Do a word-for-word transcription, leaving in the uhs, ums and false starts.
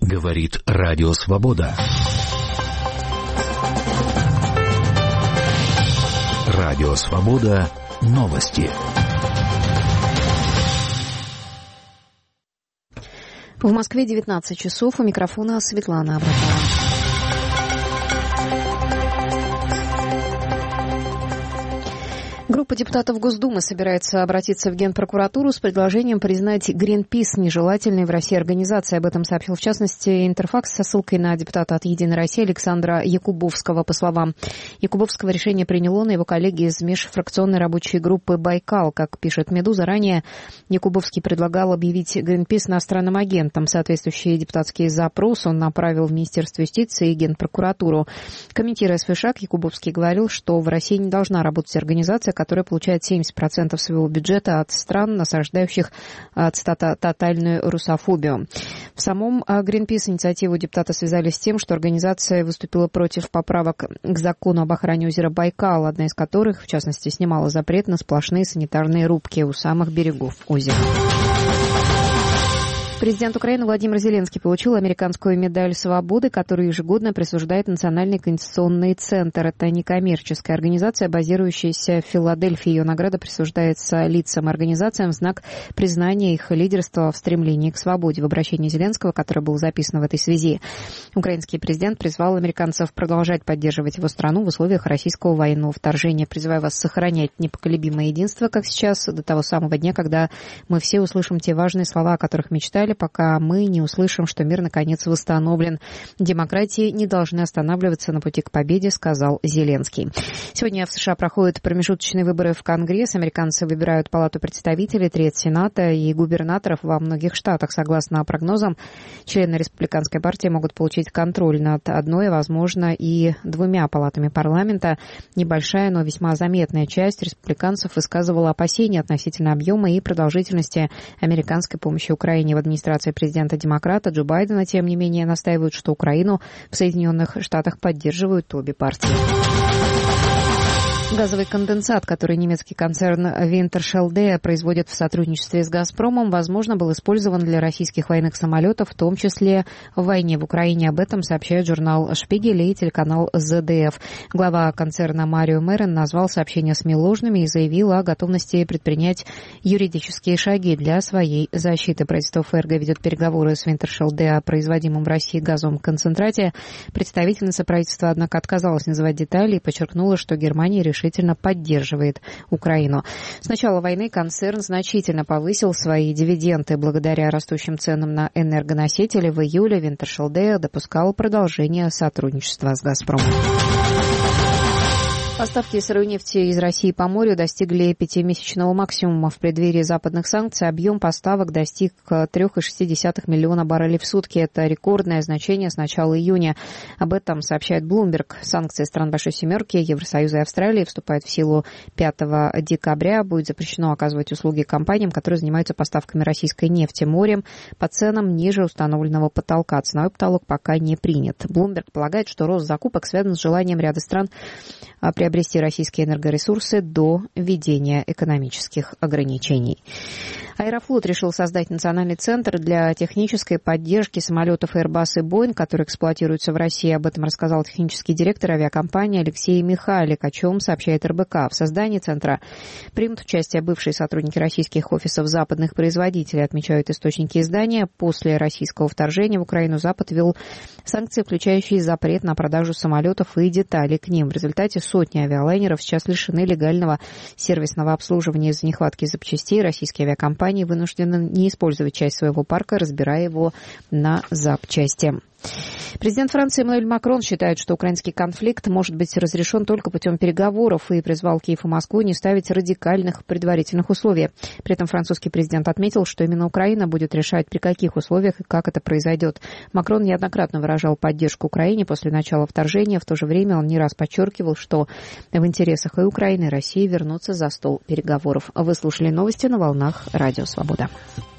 Говорит Радио Свобода. Радио Свобода. Новости. В Москве девятнадцать часов. У микрофона Светлана Абакова. Группа депутатов Госдумы собирается обратиться в Генпрокуратуру с предложением признать Greenpeace нежелательной в России организацией. Об этом сообщил, в частности, Интерфакс со ссылкой на депутата от «Единой России» Александра Якубовского. По словам Якубовского, решение принял он и его коллеги из межфракционной рабочей группы «Байкал». Как пишет «Медуза», ранее Якубовский предлагал объявить Greenpeace иностранным агентом. Соответствующий депутатский запрос он направил в Министерство юстиции и Генпрокуратуру. Комментируя свой шаг, Якубовский говорил, что в России не должна работать организация, которая получает семьдесят процентов своего бюджета от стран, насаждающих, цитата, тотальную русофобию. В самом Greenpeace инициативу депутата связали с тем, что организация выступила против поправок к закону об охране озера Байкал, одна из которых, в частности, снимала запрет на сплошные санитарные рубки у самых берегов озера. Президент Украины Владимир Зеленский получил американскую медаль свободы, которую ежегодно присуждает Национальный конституционный центр. Это некоммерческая организация, базирующаяся в Филадельфии. Ее награда присуждается лицам и организациям в знак признания их лидерства в стремлении к свободе. В обращении Зеленского, которое было записано в этой связи, украинский президент призвал американцев продолжать поддерживать его страну в условиях российского военного вторжения. Призываю вас сохранять непоколебимое единство, как сейчас, до того самого дня, когда мы все услышим те важные слова, о которых мечтали, пока мы не услышим, что мир наконец восстановлен. Демократии не должны останавливаться на пути к победе, сказал Зеленский. Сегодня в США проходят промежуточные выборы в Конгресс. Американцы выбирают Палату представителей, треть Сената и губернаторов во многих штатах. Согласно прогнозам, члены республиканской партии могут получить контроль над одной, возможно, и двумя палатами парламента. Небольшая, но весьма заметная часть республиканцев высказывала опасения относительно объема и продолжительности американской помощи Украине. В администрации президента-демократа Джо Байдена, тем не менее, настаивают, что Украину в Соединенных Штатах поддерживают обе партии. Газовый конденсат, который немецкий концерн Wintershall производит в сотрудничестве с «Газпромом», возможно, был использован для российских военных самолетов, в том числе в войне в Украине. Об этом сообщает журнал «Шпигель» и телеканал зэ дэ эф. Глава концерна Марио Мерен назвал сообщения СМИ ложными и заявил о готовности предпринять юридические шаги для своей защиты. Правительство ФРГ ведет переговоры с Wintershall о производимом в России газовом концентрате. Представительница правительства, однако, отказалась называть детали и подчеркнула, что Германия решила решительно поддерживает Украину. С начала войны концерн значительно повысил свои дивиденды. Благодаря растущим ценам на энергоносители в июле Wintershall допускал продолжение сотрудничества с «Газпромом». Поставки сырой нефти из России по морю достигли пятимесячного максимума. В преддверии западных санкций объем поставок достиг три целых шесть десятых миллиона баррелей в сутки. Это рекордное значение с начала июня. Об этом сообщает Bloomberg. Санкции стран Большой Семерки, Евросоюза и Австралии вступают в силу пятого декабря. Будет запрещено оказывать услуги компаниям, которые занимаются поставками российской нефти морем по ценам ниже установленного потолка. Ценовой потолок пока не принят. Bloomberg полагает, что рост закупок связан с желанием ряда стран приобрести российские энергоресурсы до введения экономических ограничений. Аэрофлот решил создать национальный центр для технической поддержки самолетов Airbus и Boeing, которые эксплуатируются в России. Об этом рассказал технический директор авиакомпании Алексей Михайлик, о чем сообщает эр бэ ка. В создании центра примут участие бывшие сотрудники российских офисов западных производителей, отмечают источники издания. После российского вторжения в Украину Запад ввел санкции, включающие запрет на продажу самолетов и деталей к ним. В результате сотни авиалайнеров сейчас лишены легального сервисного обслуживания из-за нехватки запчастей. Российские авиакомпании вынуждены не использовать часть своего парка, разбирая его на запчасти. Президент Франции Эммануэль Макрон считает, что украинский конфликт может быть разрешен только путем переговоров, и призвал Киев и Москву не ставить радикальных предварительных условий. При этом французский президент отметил, что именно Украина будет решать, при каких условиях и как это произойдет. Макрон неоднократно выражал поддержку Украине после начала вторжения. В то же время он не раз подчеркивал, что в интересах и Украины, и России вернуться за стол переговоров. Вы слушали новости на волнах Радио Свобода.